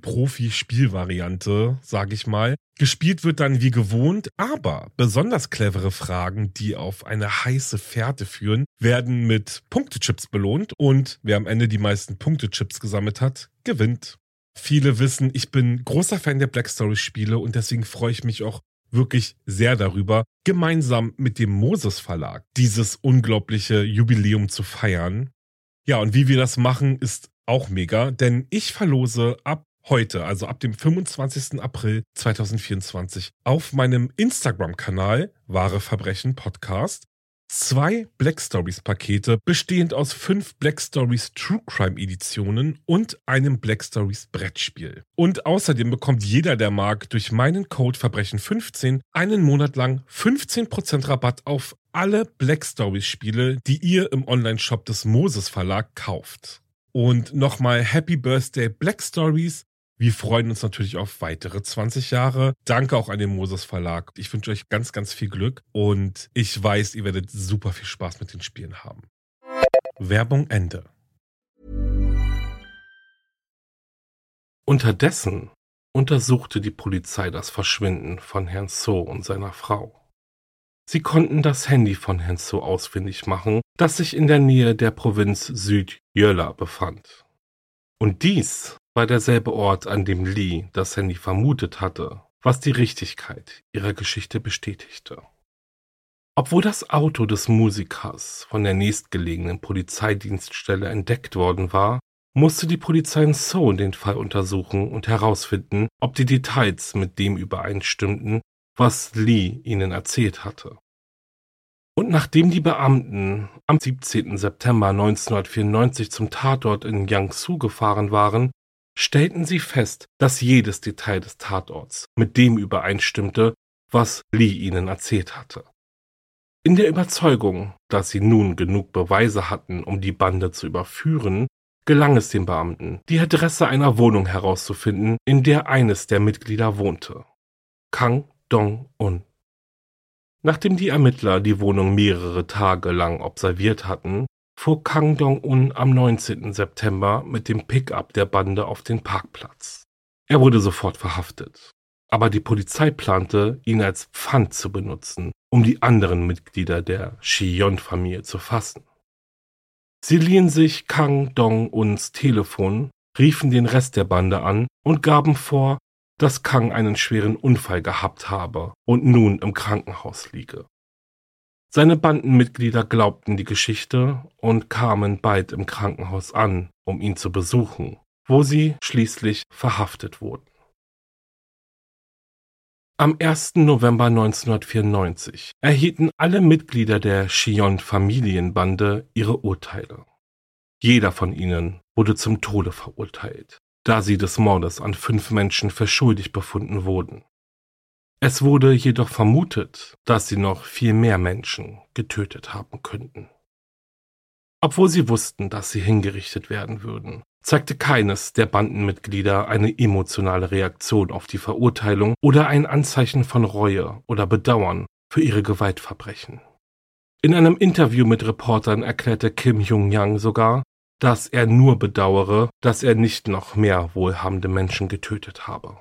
Rätsel-Profi-Spielvariante, sage ich mal. Gespielt wird dann wie gewohnt, aber besonders clevere Fragen, die auf eine heiße Fährte führen, werden mit Punktechips belohnt und wer am Ende die meisten Punktechips gesammelt hat, gewinnt. Viele wissen, ich bin großer Fan der Black Stories Spiele und deswegen freue ich mich auch wirklich sehr darüber, gemeinsam mit dem Moses Verlag dieses unglaubliche Jubiläum zu feiern. Ja, und wie wir das machen, ist auch mega, denn ich verlose ab heute, also ab dem fünfundzwanzigsten April zweitausendvierundzwanzig, auf meinem Instagram-Kanal Wahre Verbrechen Podcast zwei Black Stories Pakete, bestehend aus fünf Black Stories True Crime Editionen und einem Black Stories Brettspiel. Und außerdem bekommt jeder, der mag, durch meinen Code Verbrechen fünfzehn einen Monat lang fünfzehn Prozent Rabatt auf alle Black Stories Spiele, die ihr im Online-Shop des Moses Verlag kauft. Und nochmal Happy Birthday Black Stories. Wir freuen uns natürlich auf weitere zwanzig Jahre. Danke auch an den Moses Verlag. Ich wünsche euch ganz, ganz viel Glück und ich weiß, ihr werdet super viel Spaß mit den Spielen haben. Werbung Ende. Unterdessen untersuchte die Polizei das Verschwinden von Herrn So und seiner Frau. Sie konnten das Handy von Herrn So ausfindig machen, das sich in der Nähe der Provinz Süd-Jeolla befand. Und dies war derselbe Ort, an dem Lee das Handy vermutet hatte, was die Richtigkeit ihrer Geschichte bestätigte. Obwohl das Auto des Musikers von der nächstgelegenen Polizeidienststelle entdeckt worden war, musste die Polizei in Seoul den Fall untersuchen und herausfinden, ob die Details mit dem übereinstimmten, was Lee ihnen erzählt hatte. Und nachdem die Beamten am siebzehnten September neunzehnhundertvierundneunzig zum Tatort in Yangsu gefahren waren, stellten sie fest, dass jedes Detail des Tatorts mit dem übereinstimmte, was Lee ihnen erzählt hatte. In der Überzeugung, dass sie nun genug Beweise hatten, um die Bande zu überführen, gelang es den Beamten, die Adresse einer Wohnung herauszufinden, in der eines der Mitglieder wohnte: Kang Dong-un. Nachdem die Ermittler die Wohnung mehrere Tage lang observiert hatten, fuhr Kang Dong-un am neunzehnten September mit dem Pickup der Bande auf den Parkplatz. Er wurde sofort verhaftet, aber die Polizei plante, ihn als Pfand zu benutzen, um die anderen Mitglieder der Shion-Familie zu fassen. Sie liehen sich Kang Dong-uns Telefon, riefen den Rest der Bande an und gaben vor, dass Kang einen schweren Unfall gehabt habe und nun im Krankenhaus liege. Seine Bandenmitglieder glaubten die Geschichte und kamen bald im Krankenhaus an, um ihn zu besuchen, wo sie schließlich verhaftet wurden. Am ersten November neunzehnhundertvierundneunzig erhielten alle Mitglieder der Shion-Familienbande ihre Urteile. Jeder von ihnen wurde zum Tode verurteilt, da sie des Mordes an fünf Menschen für schuldig befunden wurden. Es wurde jedoch vermutet, dass sie noch viel mehr Menschen getötet haben könnten. Obwohl sie wussten, dass sie hingerichtet werden würden, zeigte keines der Bandenmitglieder eine emotionale Reaktion auf die Verurteilung oder ein Anzeichen von Reue oder Bedauern für ihre Gewaltverbrechen. In einem Interview mit Reportern erklärte Kim Jong-yang sogar, dass er nur bedauere, dass er nicht noch mehr wohlhabende Menschen getötet habe.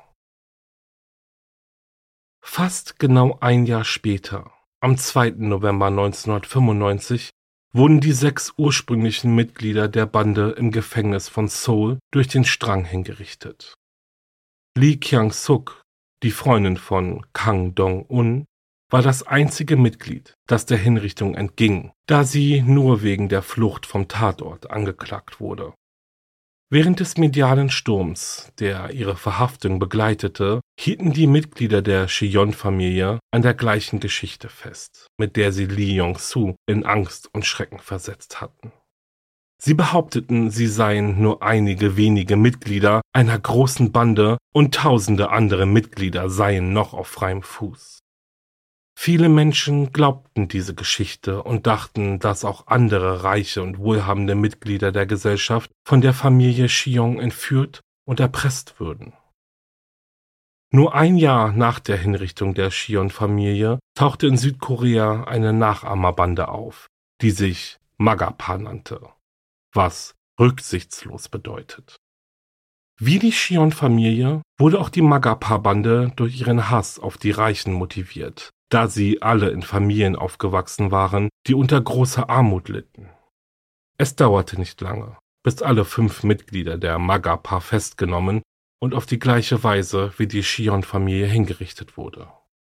Fast genau ein Jahr später, am zweiten November neunzehnhundertfünfundneunzig, wurden die sechs ursprünglichen Mitglieder der Bande im Gefängnis von Seoul durch den Strang hingerichtet. Lee Kyang-suk, die Freundin von Kang Dong-un, war das einzige Mitglied, das der Hinrichtung entging, da sie nur wegen der Flucht vom Tatort angeklagt wurde. Während des medialen Sturms, der ihre Verhaftung begleitete, hielten die Mitglieder der Shion-Familie an der gleichen Geschichte fest, mit der sie Lee Yong-soo in Angst und Schrecken versetzt hatten. Sie behaupteten, sie seien nur einige wenige Mitglieder einer großen Bande und tausende andere Mitglieder seien noch auf freiem Fuß. Viele Menschen glaubten diese Geschichte und dachten, dass auch andere reiche und wohlhabende Mitglieder der Gesellschaft von der Familie Shion entführt und erpresst würden. Nur ein Jahr nach der Hinrichtung der Shion-Familie tauchte in Südkorea eine Nachahmerbande auf, die sich Magapa nannte, was rücksichtslos bedeutet. Wie die Shion-Familie wurde auch die Magapa-Bande durch ihren Hass auf die Reichen motiviert, da sie alle in Familien aufgewachsen waren, die unter großer Armut litten. Es dauerte nicht lange, bis alle fünf Mitglieder der Magapa festgenommen und auf die gleiche Weise wie die Shion-Familie hingerichtet wurde.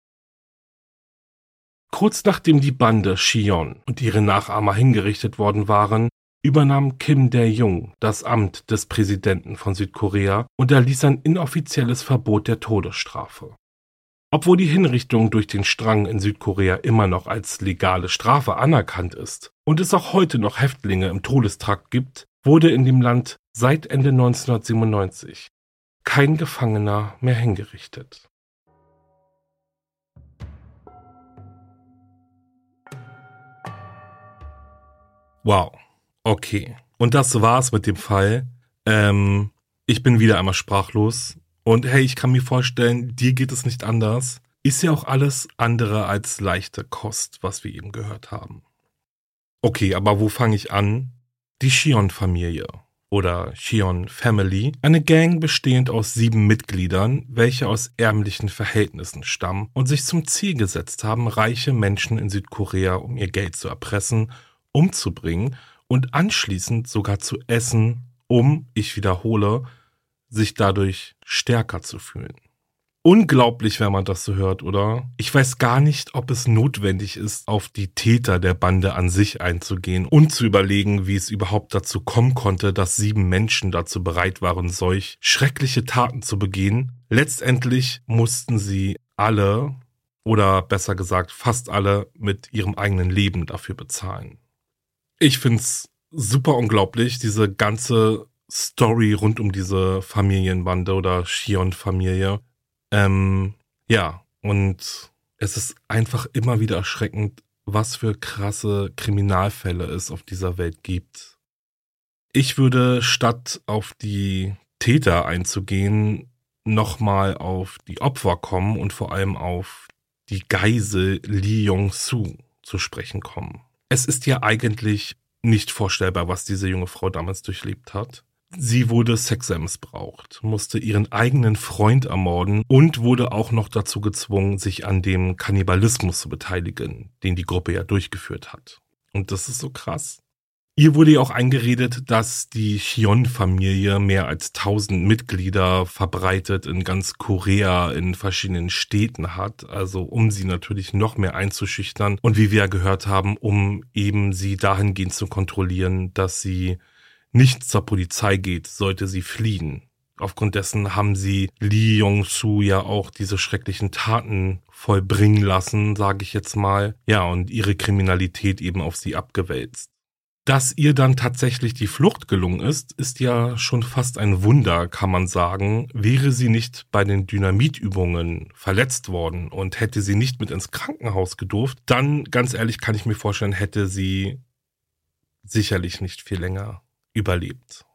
Kurz nachdem die Bande Shion und ihre Nachahmer hingerichtet worden waren, übernahm Kim Dae-jung das Amt des Präsidenten von Südkorea und erließ ein inoffizielles Verbot der Todesstrafe. Obwohl die Hinrichtung durch den Strang in Südkorea immer noch als legale Strafe anerkannt ist und es auch heute noch Häftlinge im Todestrakt gibt, wurde in dem Land seit Ende neunzehnhundertsiebenundneunzig kein Gefangener mehr hingerichtet. Wow, okay. Und das war's mit dem Fall. Ähm, ich bin wieder einmal sprachlos. Und hey, ich kann mir vorstellen, dir geht es nicht anders. Ist ja auch alles andere als leichte Kost, was wir eben gehört haben. Okay, aber wo fange ich an? Die Shion-Familie oder Shion Family, eine Gang bestehend aus sieben Mitgliedern, welche aus ärmlichen Verhältnissen stammen und sich zum Ziel gesetzt haben, reiche Menschen in Südkorea um ihr Geld zu erpressen, umzubringen und anschließend sogar zu essen, um, ich wiederhole, sich dadurch stärker zu fühlen. Unglaublich, wenn man das so hört, oder? Ich weiß gar nicht, ob es notwendig ist, auf die Täter der Bande an sich einzugehen und zu überlegen, wie es überhaupt dazu kommen konnte, dass sieben Menschen dazu bereit waren, solch schreckliche Taten zu begehen. Letztendlich mussten sie alle, oder besser gesagt fast alle, mit ihrem eigenen Leben dafür bezahlen. Ich find's super unglaublich, diese ganze Story rund um diese Familienbande oder Shion-Familie. Ähm, ja, und es ist einfach immer wieder erschreckend, was für krasse Kriminalfälle es auf dieser Welt gibt. Ich würde, statt auf die Täter einzugehen, nochmal auf die Opfer kommen und vor allem auf die Geisel Lee Yong-soo zu sprechen kommen. Es ist ja eigentlich nicht vorstellbar, was diese junge Frau damals durchlebt hat. Sie wurde sexuell missbraucht, musste ihren eigenen Freund ermorden und wurde auch noch dazu gezwungen, sich an dem Kannibalismus zu beteiligen, den die Gruppe ja durchgeführt hat. Und das ist so krass. Ihr wurde ja auch eingeredet, dass die Shion-Familie mehr als tausend Mitglieder verbreitet in ganz Korea in verschiedenen Städten hat, also um sie natürlich noch mehr einzuschüchtern und wie wir ja gehört haben, um eben sie dahingehend zu kontrollieren, dass sie nicht zur Polizei geht, sollte sie fliehen. Aufgrund dessen haben sie Lee Yong-soo ja auch diese schrecklichen Taten vollbringen lassen, sage ich jetzt mal. Ja, und ihre Kriminalität eben auf sie abgewälzt. Dass ihr dann tatsächlich die Flucht gelungen ist, ist ja schon fast ein Wunder, kann man sagen. Wäre sie nicht bei den Dynamitübungen verletzt worden und hätte sie nicht mit ins Krankenhaus gedurft, dann, ganz ehrlich, kann ich mir vorstellen, hätte sie sicherlich nicht viel länger überlebt.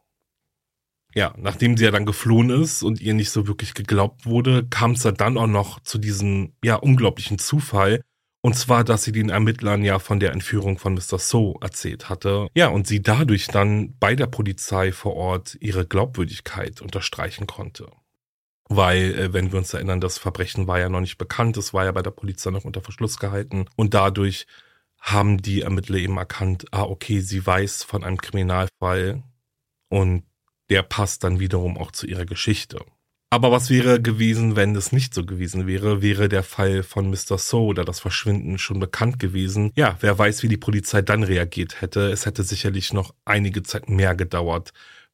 Ja, nachdem sie ja dann geflohen ist und ihr nicht so wirklich geglaubt wurde, kam es ja dann auch noch zu diesem, ja, unglaublichen Zufall. Und zwar, dass sie den Ermittlern ja von der Entführung von Mister So erzählt hatte. Ja, und sie dadurch dann bei der Polizei vor Ort ihre Glaubwürdigkeit unterstreichen konnte. Weil, äh, wenn wir uns erinnern, das Verbrechen war ja noch nicht bekannt, es war ja bei der Polizei noch unter Verschluss gehalten. Und dadurch haben die Ermittler eben erkannt, ah, okay, sie weiß von einem Kriminalfall und der passt dann wiederum auch zu ihrer Geschichte. Aber was wäre gewesen, wenn es nicht so gewesen wäre? Wäre der Fall von Mister So oder das Verschwinden schon bekannt gewesen? Ja, wer weiß, wie die Polizei dann reagiert hätte. Es hätte sicherlich noch einige Zeit mehr gedauert,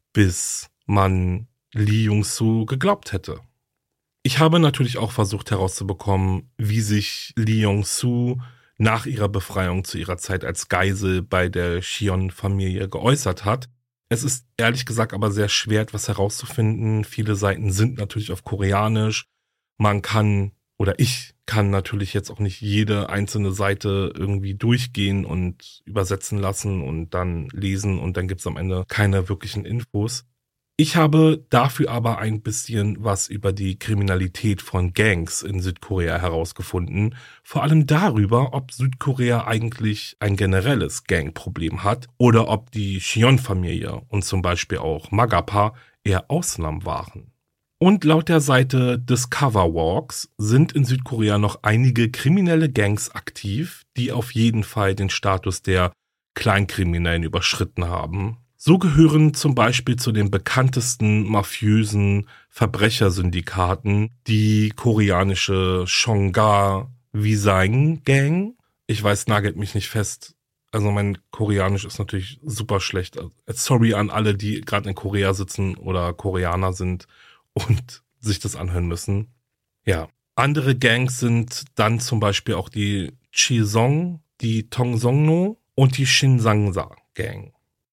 bis man Lee Yong-soo geglaubt hätte. Ich habe natürlich auch versucht herauszubekommen, wie sich Lee Yong-soo nach ihrer Befreiung zu ihrer Zeit als Geisel bei der Shion-Familie geäußert hat. Es ist ehrlich gesagt aber sehr schwer, etwas herauszufinden. Viele Seiten sind natürlich auf Koreanisch. Man kann, oder ich kann natürlich jetzt auch nicht jede einzelne Seite irgendwie durchgehen und übersetzen lassen und dann lesen und dann gibt es am Ende keine wirklichen Infos. Ich habe dafür aber ein bisschen was über die Kriminalität von Gangs in Südkorea herausgefunden. Vor allem darüber, ob Südkorea eigentlich ein generelles Gangproblem hat oder ob die Shion-Familie und zum Beispiel auch Magapa eher Ausnahmen waren. Und laut der Seite Discover Walks sind in Südkorea noch einige kriminelle Gangs aktiv, die auf jeden Fall den Status der Kleinkriminellen überschritten haben. So gehören zum Beispiel zu den bekanntesten mafiösen Verbrechersyndikaten die koreanische Songa Wisaeng Gang. Ich weiß, nagelt mich nicht fest. Also mein Koreanisch ist natürlich super schlecht. Sorry an alle, die gerade in Korea sitzen oder Koreaner sind und sich das anhören müssen. Ja, andere Gangs sind dann zum Beispiel auch die Chisong, die Tongsongno und die Shinsansa Gang.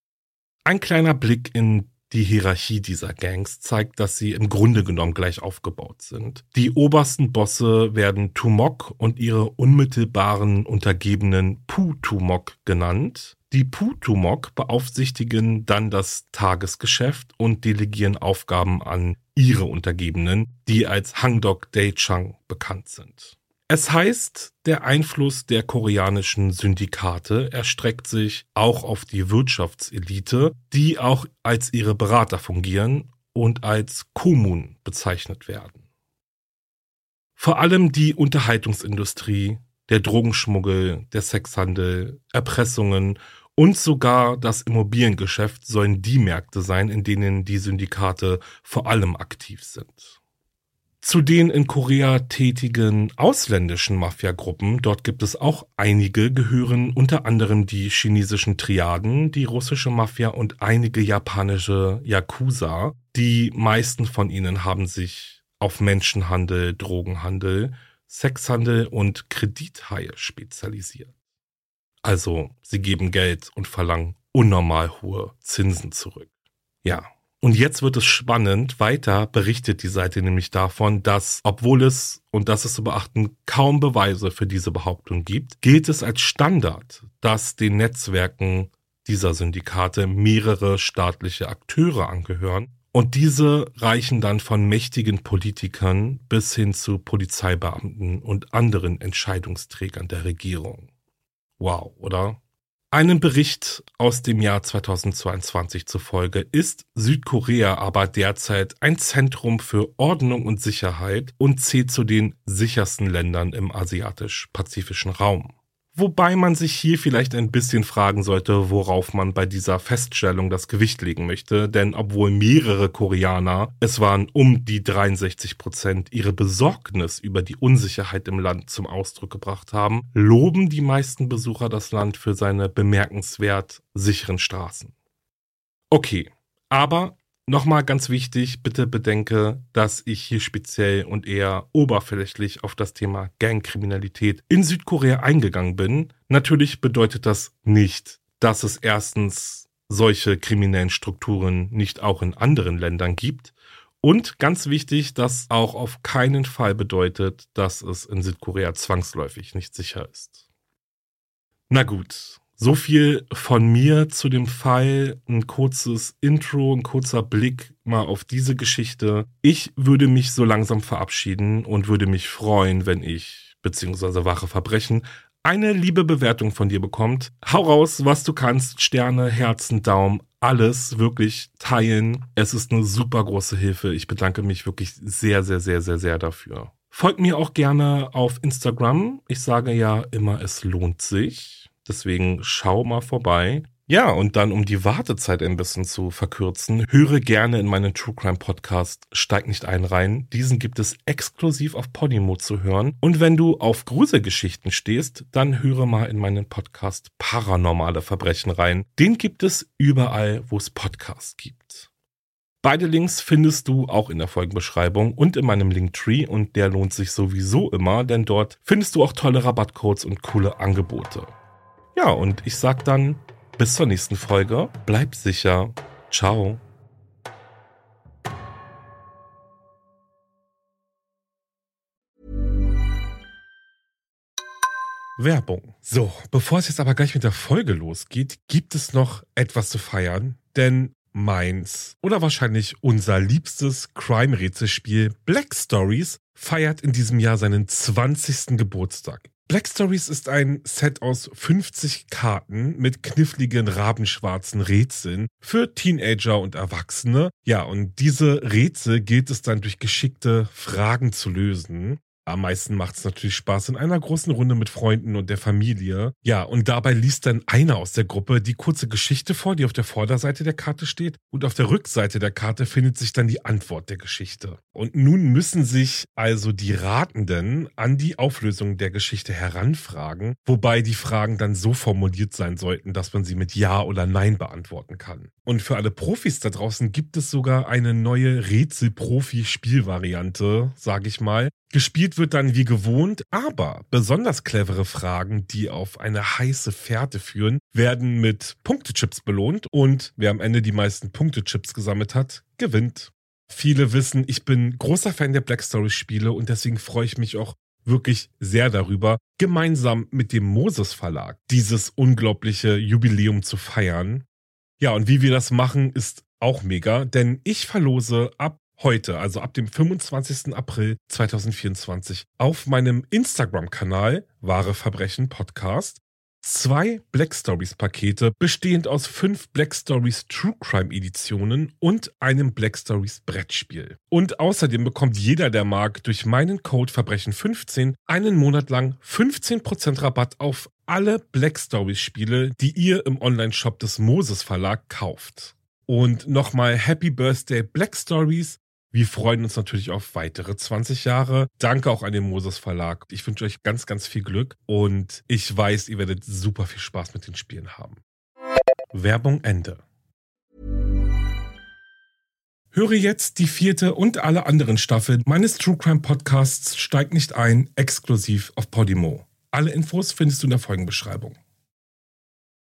Ein kleiner Blick in die Hierarchie dieser Gangs zeigt, dass sie im Grunde genommen gleich aufgebaut sind. Die obersten Bosse werden Tumok und ihre unmittelbaren Untergebenen Pu-Tumok genannt. Die Pu-Tumok beaufsichtigen dann das Tagesgeschäft und delegieren Aufgaben an ihre Untergebenen, die als Hangdok Daechang bekannt sind. Es heißt, der Einfluss der koreanischen Syndikate erstreckt sich auch auf die Wirtschaftselite, die auch als ihre Berater fungieren und als Komun bezeichnet werden. Vor allem die Unterhaltungsindustrie, der Drogenschmuggel, der Sexhandel, Erpressungen und sogar das Immobiliengeschäft sollen die Märkte sein, in denen die Syndikate vor allem aktiv sind. Zu den in Korea tätigen ausländischen Mafiagruppen, dort gibt es auch einige, gehören unter anderem die chinesischen Triaden, die russische Mafia und einige japanische Yakuza. Die meisten von ihnen haben sich auf Menschenhandel, Drogenhandel, Sexhandel und Kredithaie spezialisiert. Also, sie geben Geld und verlangen unnormal hohe Zinsen zurück. Ja. Und jetzt wird es spannend. Weiter berichtet die Seite nämlich davon, dass, obwohl es, und das ist zu beachten, kaum Beweise für diese Behauptung gibt, gilt es als Standard, dass den Netzwerken dieser Syndikate mehrere staatliche Akteure angehören. Und diese reichen dann von mächtigen Politikern bis hin zu Polizeibeamten und anderen Entscheidungsträgern der Regierung. Wow, oder? Einem Bericht aus dem Jahr zweitausendzweiundzwanzig zufolge ist Südkorea aber derzeit ein Zentrum für Ordnung und Sicherheit und zählt zu den sichersten Ländern im asiatisch-pazifischen Raum. Wobei man sich hier vielleicht ein bisschen fragen sollte, worauf man bei dieser Feststellung das Gewicht legen möchte, denn obwohl mehrere Koreaner, es waren um die dreiundsechzig Prozent, ihre Besorgnis über die Unsicherheit im Land zum Ausdruck gebracht haben, loben die meisten Besucher das Land für seine bemerkenswert sicheren Straßen. Okay, aber nochmal ganz wichtig, bitte bedenke, dass ich hier speziell und eher oberflächlich auf das Thema Gangkriminalität in Südkorea eingegangen bin. Natürlich bedeutet das nicht, dass es erstens solche kriminellen Strukturen nicht auch in anderen Ländern gibt. Und ganz wichtig, dass auch auf keinen Fall bedeutet, dass es in Südkorea zwangsläufig nicht sicher ist. Na gut. So viel von mir zu dem Fall, ein kurzes Intro, ein kurzer Blick mal auf diese Geschichte. Ich würde mich so langsam verabschieden und würde mich freuen, wenn ich, beziehungsweise Wache Verbrechen, eine liebe Bewertung von dir bekommt. Hau raus, was du kannst, Sterne, Herzen, Daumen, alles wirklich teilen. Es ist eine super große Hilfe. Ich bedanke mich wirklich sehr, sehr, sehr, sehr, sehr dafür. Folgt mir auch gerne auf Instagram. Ich sage ja immer, es lohnt sich. Deswegen schau mal vorbei. Ja, und dann, um die Wartezeit ein bisschen zu verkürzen, höre gerne in meinen True Crime Podcast Steig nicht ein rein. Diesen gibt es exklusiv auf Podimo zu hören. Und wenn du auf Gruselgeschichten stehst, dann höre mal in meinen Podcast Paranormale Verbrechen rein. Den gibt es überall, wo es Podcasts gibt. Beide Links findest du auch in der Folgenbeschreibung und in meinem Linktree und der lohnt sich sowieso immer, denn dort findest du auch tolle Rabattcodes und coole Angebote. Ja, und ich sag dann bis zur nächsten Folge. Bleib sicher. Ciao. Werbung. So, bevor es jetzt aber gleich mit der Folge losgeht, gibt es noch etwas zu feiern, denn meins oder wahrscheinlich unser liebstes Crime-Rätselspiel Black Stories feiert in diesem Jahr seinen zwanzigsten Geburtstag. Black Stories ist ein Set aus fünfzig Karten mit kniffligen rabenschwarzen Rätseln für Teenager und Erwachsene. Ja, und diese Rätsel gilt es dann durch geschickte Fragen zu lösen. Am meisten macht es natürlich Spaß in einer großen Runde mit Freunden und der Familie. Ja, und dabei liest dann einer aus der Gruppe die kurze Geschichte vor, die auf der Vorderseite der Karte steht. Und auf der Rückseite der Karte findet sich dann die Antwort der Geschichte. Und nun müssen sich also die Ratenden an die Auflösung der Geschichte heranfragen, wobei die Fragen dann so formuliert sein sollten, dass man sie mit Ja oder Nein beantworten kann. Und für alle Profis da draußen gibt es sogar eine neue Rätsel-Profi-Spielvariante, sage ich mal. Gespielt wird dann wie gewohnt, aber besonders clevere Fragen, die auf eine heiße Fährte führen, werden mit Punktechips belohnt und wer am Ende die meisten Punktechips gesammelt hat, gewinnt. Viele wissen, ich bin großer Fan der Black Stories Spiele und deswegen freue ich mich auch wirklich sehr darüber, gemeinsam mit dem Moses Verlag dieses unglaubliche Jubiläum zu feiern. Ja, und wie wir das machen, ist auch mega, denn ich verlose ab heute, also ab dem fünfundzwanzigsten April zweitausendvierundzwanzig, auf meinem Instagram-Kanal Wahre Verbrechen Podcast zwei Black Stories Pakete, bestehend aus fünf Black Stories True Crime Editionen und einem Black Stories Brettspiel. Und außerdem bekommt jeder, der mag, durch meinen Code Verbrechen fünfzehn einen Monat lang fünfzehn Prozent Rabatt auf alle Black Stories Spiele, die ihr im Online-Shop des Moses Verlag kauft. Und nochmal Happy Birthday Black Stories. Wir freuen uns natürlich auf weitere zwanzig Jahre. Danke auch an den Moses Verlag. Ich wünsche euch ganz, ganz viel Glück und ich weiß, ihr werdet super viel Spaß mit den Spielen haben. Werbung Ende. Höre jetzt die vierte und alle anderen Staffeln meines True Crime Podcasts Steig nicht ein, exklusiv auf Podimo. Alle Infos findest du in der Folgenbeschreibung.